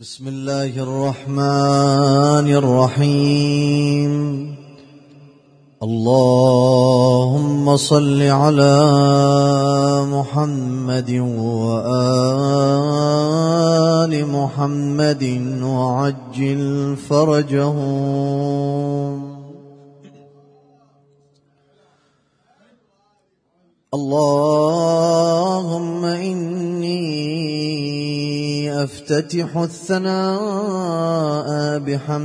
بسم الله الرحمن الرحيم. اللهم صل على محمد وآل محمد وعجل فرجهم. اللهم إني أفتتح الثناء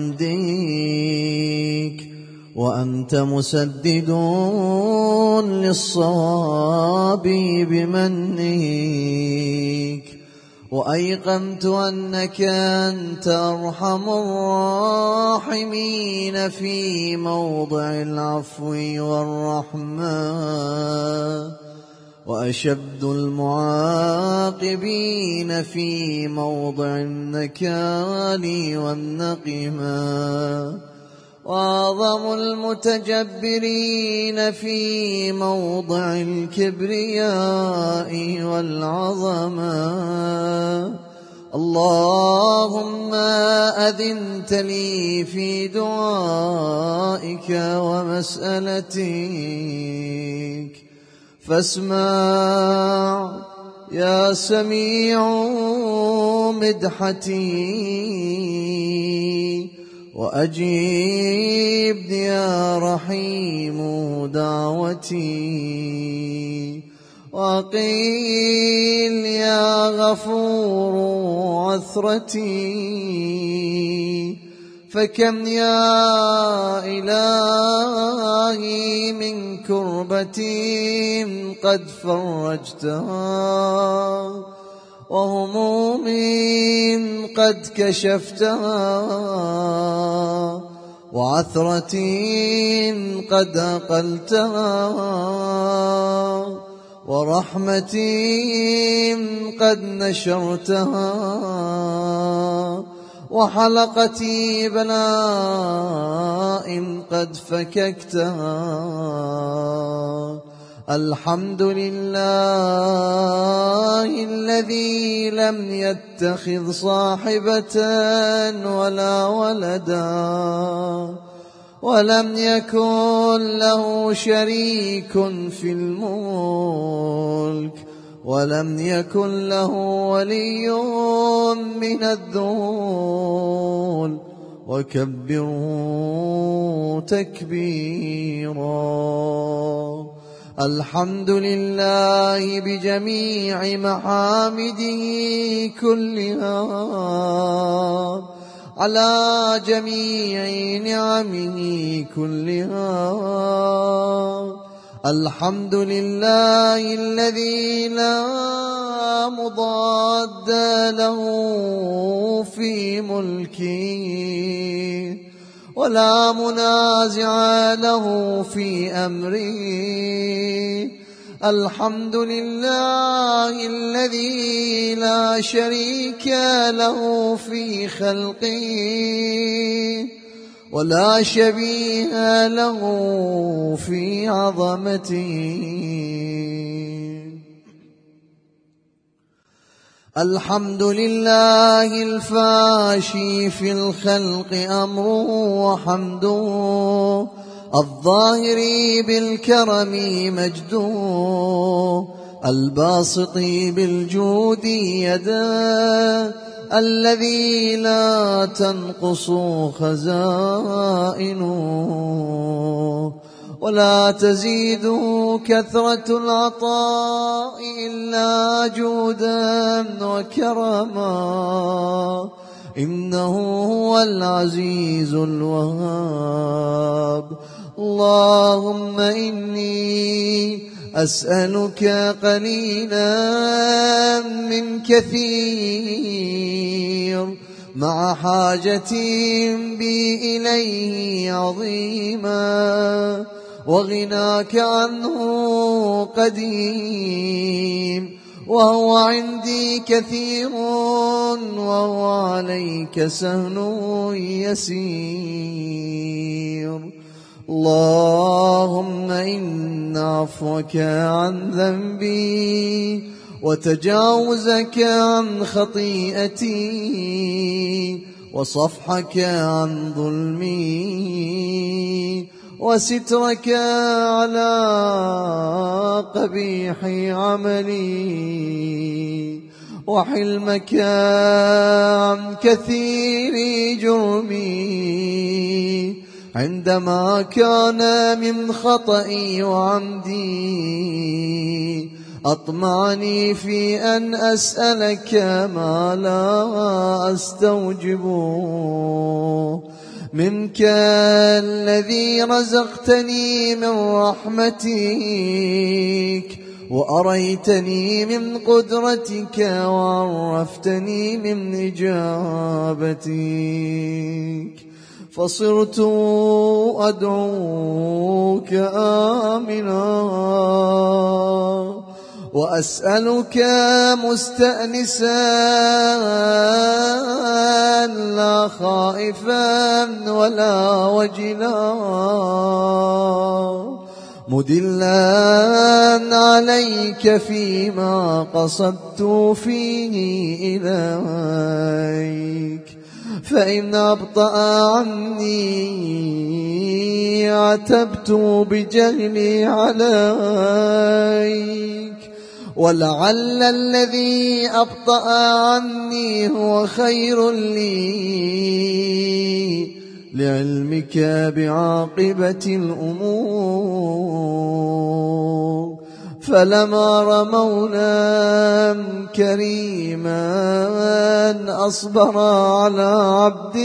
بحمدك وأنت مسدد للصواب بمنك، وأيقنت أنك أنت أرحم الراحمين في موضع العفو والرحمة، وأشد المعاقبين في موضع النكال والنقمة، وأعظم المتجبرين في موضع الكبرياء والعظمة. اللهم أذنت لي في دعائك ومسألتك، فاسمع يا سميع مدحتي، وأجيب يا رحيم دعوتي، وقيل يا غفور عثرتي. فكم يا إلهي من كربة قد فرجتها، وهموم قد كشفتها، وعثرة قد أقلتها، ورحمة قد نشرتها، وحلقتي بلاء قد فككتها. الحمد لله الذي لم يتخذ صاحبة ولا ولدا، ولم يكن له شريك في الملك، ولم يكن له ولي من الذل، وكبره تكبيرا. الحمد لله بجميع محامده كلها، على جميع نعمه كلها. الحمد لله الذي لا مضاد له في ملكه، ولا منازع له في أمره. الحمد لله الذي لا شريك له في خلقه، ولا شبيه له في عظمته. الحمد لله الفاشي في الخلق أمره وحمده، الظاهر بالكرم مجده، الباسط بالجود يده، الذي لا تنقص خزائنه، ولا تزيد كثرة العطاء إلا جودا وكرما. إنه هو العزيز الوهاب. اللهم إني أسألك قليلا من كثير، مع حاجة بي إليه عظيما، وغناك عنه قديم، وهو عندي كثير، وهو عليك سهل يسير. اللهم إن عفوك عن ذنبي وتجاوزك عن خطيئتي وصفحك عن ظلمي وسترك على قبيح عملي وحلمك عن كثير جرمي عندما كان من خطئي وعمدي أطمعني في أن أسألك ما لا أستوجبه منك الذي رزقتني من رحمتك وأريتني من قدرتك وعرفتني من إجابتك فصرت أدعوك آمنا وأسألك مستأنسا لا خائفا ولا وجلا مدلا عليك فيما قصدت فيه إليك فإن أبطأ عني عتبت بجهلي عليك ولعل الذي أبطأ عني هو خير لي لعلمك بعاقبة الأمور فلما رمونا كريما أصبر على عبد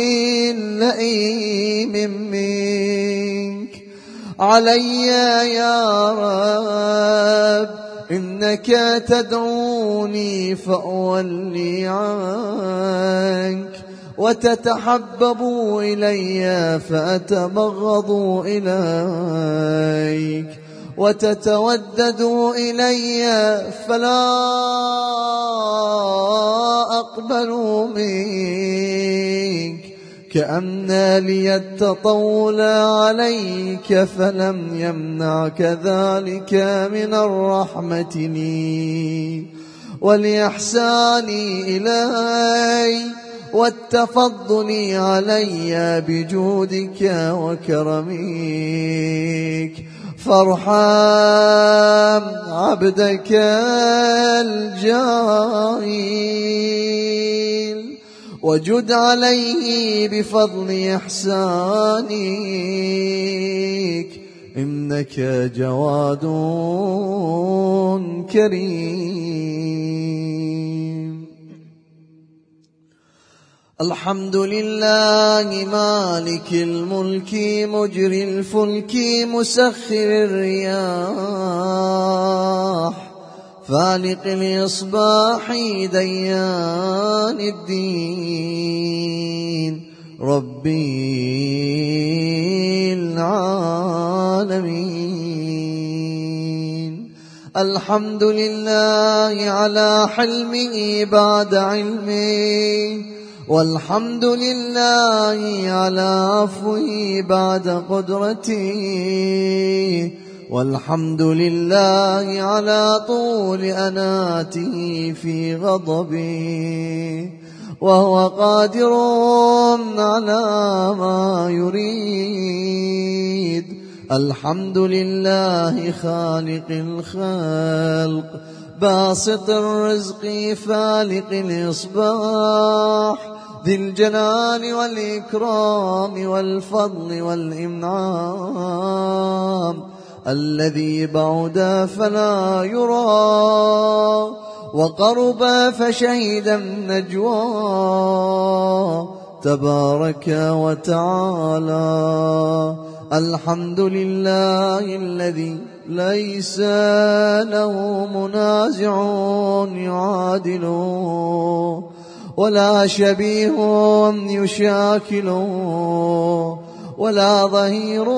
لئيم منك علي يا رب إنك تدعوني فأولي عنك وتتحبب إلي فأتبغض إليك وتتودد إلي فلا أقبل منك كأن لي التطول عليك فلم يمنعك ذلك من الرحمة لي ولإحساني إلي والتفضل علي بجودك وكرمك فارحم عبدك الجاهل وجد عليه بفضل إحسانك إنك جواد كريم الحمد لله مالك الملك مجري الفلك مسخر الرياح فالق الإصباح ديان الدين ربي العالمين الحمد لله على حلمه بعد علمه والحمد لله على عفوه بعد قدرته والحمد لله على طول أناته في غضبه وهو قادر على ما يريد الحمد لله خالق الخلق باسط الرزق فالق الإصباح ذي الجلال والإكرام والفضل والإنعام الذي بعد فلا يرى وقرب فشهد النجوى تبارك وتعالى الحمد لله الذي ليس له منازع يعادله ولا شبيه يشاكله ولا ظهير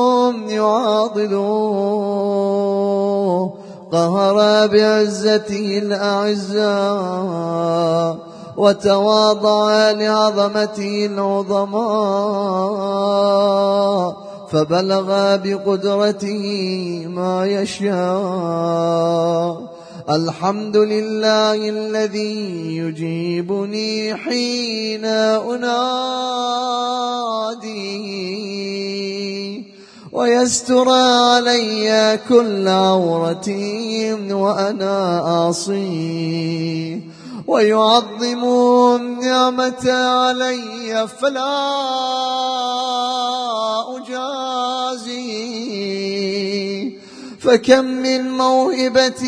يعاضله قهر بعزته الأعزاء وتواضع لعظمته العظماء فبلغ بقدرته ما يشاء الحمد لله الذي يجيبني حين أنادي ويستر علي كل عورة وأنا أعصي ويعظم النعمة علي فلا أجازي فكم من موهبة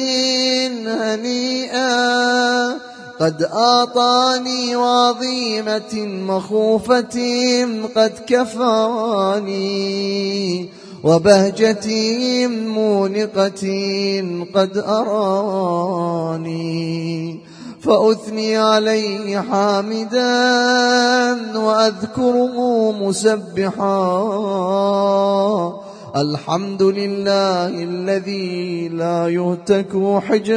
هنيئة قد أعطاني وعظيمة مخوفة قد كفاني وبهجة مونقة قد أراني فأثني عليه حامدا وأذكره مسبحا الحمد لله الذي لا يهتك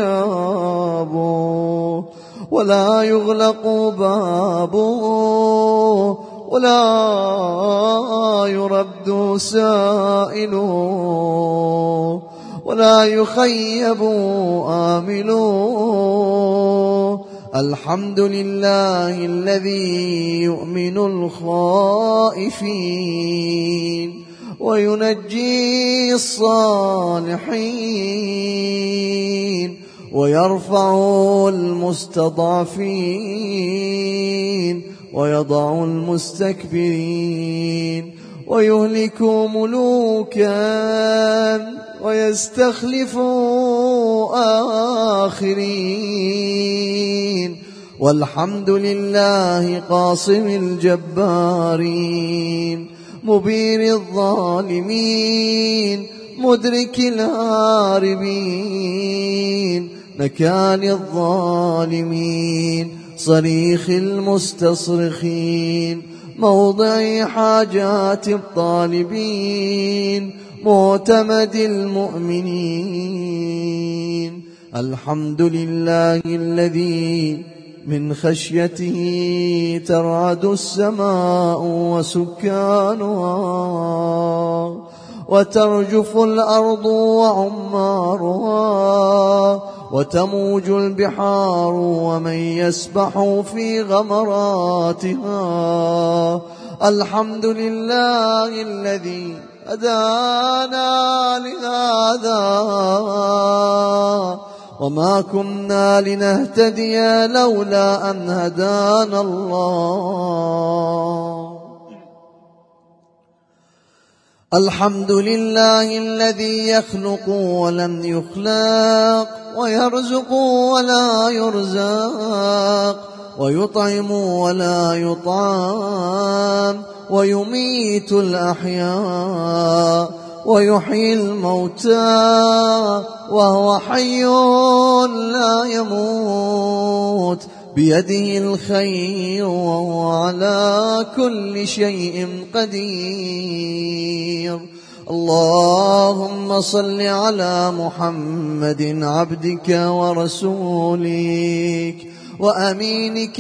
حجابه ولا يغلق بابه ولا يرد سائله ولا يخيب آمله الحمد لله الذي يؤمن الخائفين وينجي الصالحين ويرفع المستضعفين ويضع المستكبرين ويهلك ملوكا ويستخلف آخرين والحمد لله قاصم الجبارين مبين الظالمين مدرك الهاربين مكان الظالمين صريخ المستصرخين موضع حاجات الطالبين معتمد المؤمنين الحمد لله الذي من خشيته ترعد السماء وسكانها وترجف الأرض وعمارها وتموج البحار ومن يسبح في غمراتها الحمد لله الذي هدانا لهذا وما كنا لنهتدي لولا أن هدانا الله الحمد لله الذي يخلق ولم يخلق ويرزق ولا يرزق ويطعم ولا يطعم ويميت الأحياء ويحيي الموتى وهو حي لا يموت بيده الخير وهو على كل شيء قدير اللهم صل على محمد عبدك ورسولك وأمينك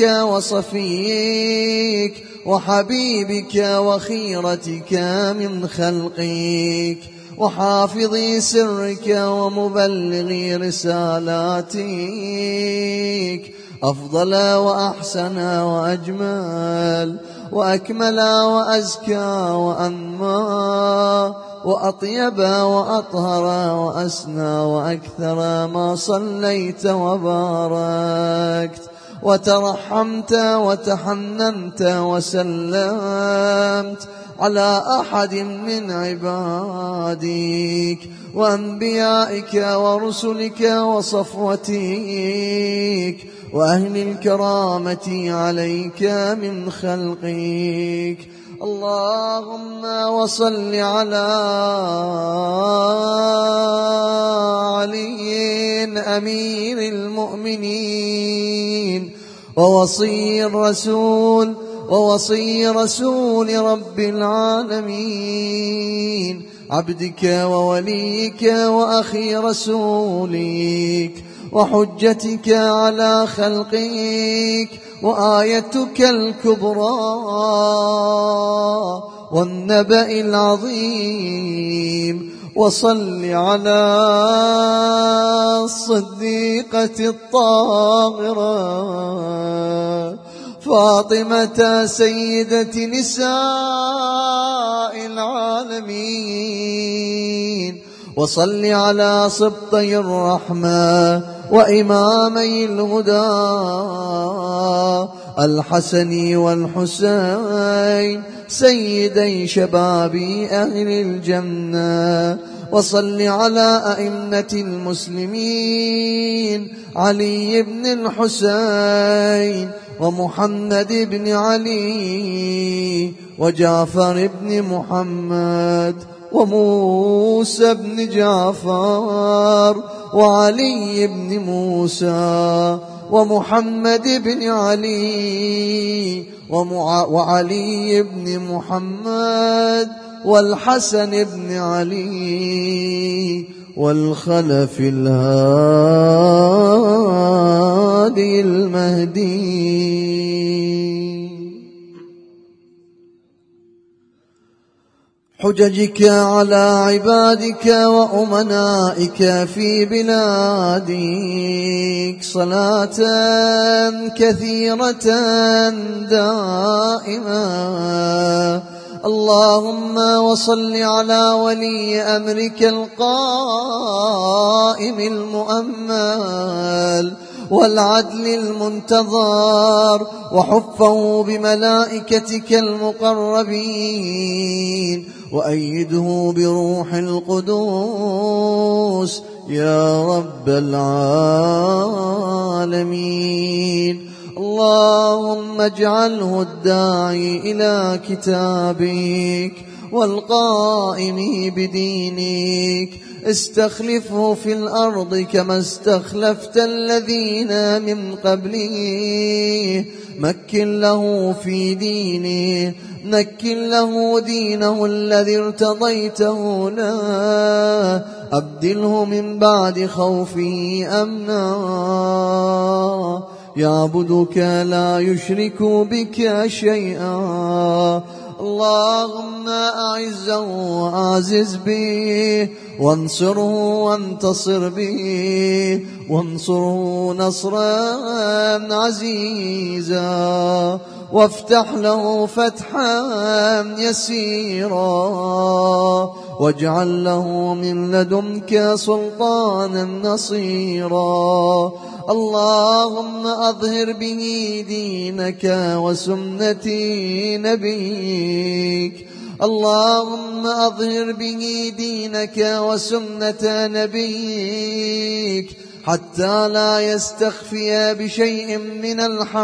وصفيك وحبيبك وخيرتك من خلقك وحافظ سرك ومبلغ رسالاتك أفضل وأحسن وأجمل وأكمل وأزكى وأنمى وأطيب وأطهر وأسنى وأكثر ما صليت وباركت وترحمت وتحننت وسلمت على أحد من عبادك وأنبيائك ورسلك وصفوتك وأهل الكرامة عليك من خلقك اللهم وصل على علي أمير المؤمنين ووصي رسول رب العالمين عبدك ووليك وأخي رسولك وحجتك على خلقك وآيتك الكبرى والنبأ العظيم وصل على الصديقة الطاهرة فاطمة سيدة نساء العالمين. وصل على سبطي الرحمة وإمامي الهدى الحسن والحسين سيدي شباب أهل الجنة. وصل على أئمة المسلمين علي بن الحسين ومحمد بن علي وجعفر بن محمد وموسى بن جعفر وعلي بن موسى ومحمد بن علي وعلي بن محمد والحسن بن علي والخلف الهادي المهدي. حججك على عبادك وأمنائك في بلادك صلاة كثيرة دائمة. اللهم وصل على ولي أمرك القائم المؤمل والعدل المنتظر وحفه بملائكتك المقربين وأيده بروح القدوس يا رب العالمين. اللهم اجعله الداعي إلى كتابك والقائم بدينك استخلفه في الأرض كما استخلفت الذين من قبله. مكن له في دينه مكن له دينه الذي ارتضيته له. أبدله من بعد خوفه أمنا يعبدك لا يشرك بك شيئا. اللهم أعزه وأعزز به وانصره وانتصر به وانصره نصرا عزيزا وافتح له فتحا يسيرا واجعل له من لدنك سلطانا نصيرا. اللهم أظهر به دينك وسنة نبيك. اللهم أظهر به دينك وسنة نبيك حتى لا يستخفي بشيء من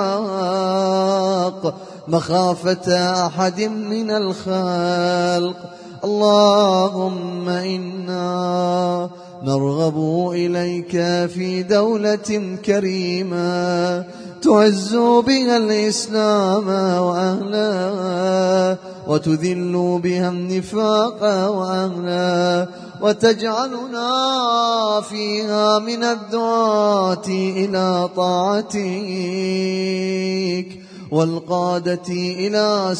الحق مخافة أحد من الخلق. اللهم إنا نرغب إليك في دولة كريمة تعز بها الإسلام وأهله وتذل بها النفاق وأهله وتجعلنا فيها من الدعاة إلى طاعتك والقادة إلى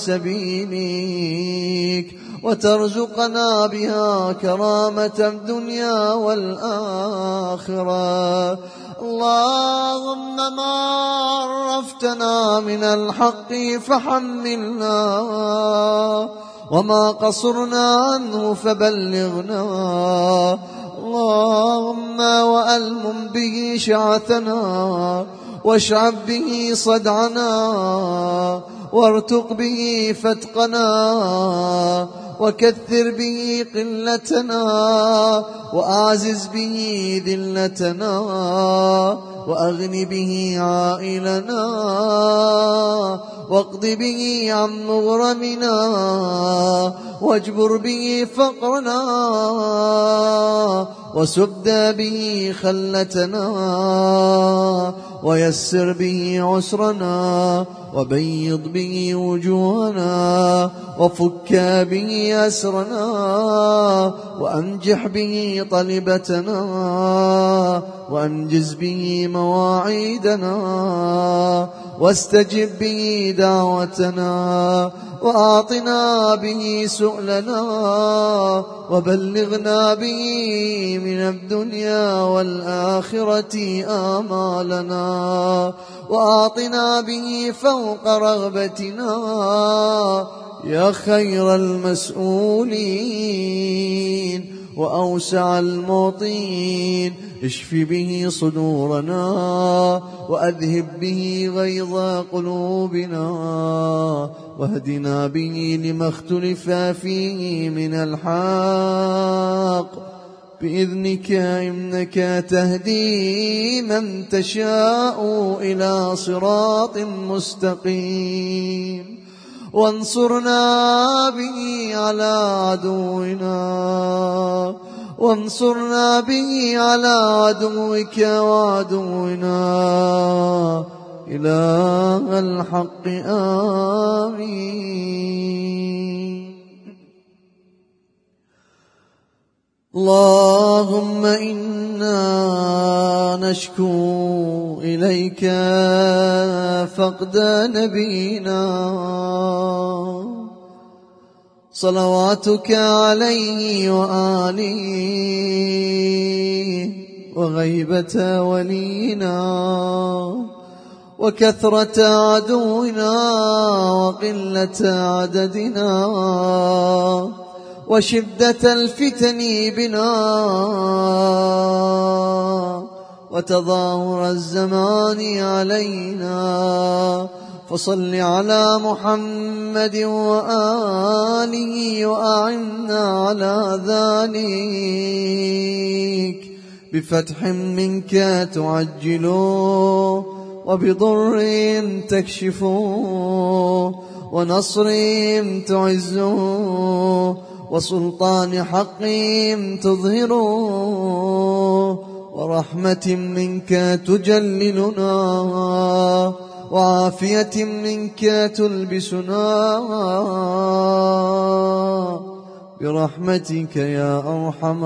سبيلك وترزقنا بها كرامة الدنيا والآخرة. اللهم ما عرفتنا من الحق فحملنا وما قصرنا عنه فبلغنا. اللهم وألمم به شعثنا واشعب به صدعنا وارتق به فتقنا وكثر به قلتنا وأعزز به ذلتنا وأغن به عائلنا واقض به عن مغرمنا واجبر به فقرنا وسد به خلتنا ويسر به عسرنا وبيض به وجوهنا وفك به أسرنا وأنجح به طلبتنا وأنجز به مواعيدنا، واستجب به دعوتنا، وأعطنا به سؤلنا، وبلغنا به من الدنيا والآخرة آمالنا، وأعطنا به فوق رغبتنا يا خير المسؤولين وأوسع المعطين. اشف به صدورنا، وأذهب به غيظ قلوبنا، واهدنا به لما اختلف فيه من الحق بإذنك، إنك تهدي من تشاء إلى صراط مستقيم. وانصرنا به على عدونا، وانصرنا به على عدوك وعدونا إله الحق. آمين. اللهم إنا نشكو إليك فقد نبينا صلواتك عليه وآله، وغيبة ولينا، وكثرة عدونا، وقلة عددنا، وشدة الفتن بنا، وتظاهر الزمان علينا. فصل على محمد وآله، وأعنا على ذلك بفتح منك تعجل، وبضر تكشف، ونصر تعز، وسلطان حق تظهر، ورحمة منك تجللنا، وعافية منك تلبسنا برحمتك يا أرحم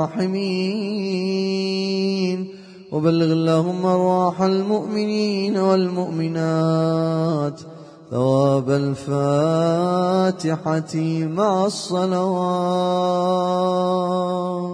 الراحمين. وبلغ اللهم أرواح المؤمنين والمؤمنات ثواب الفاتحة مع الصلوات.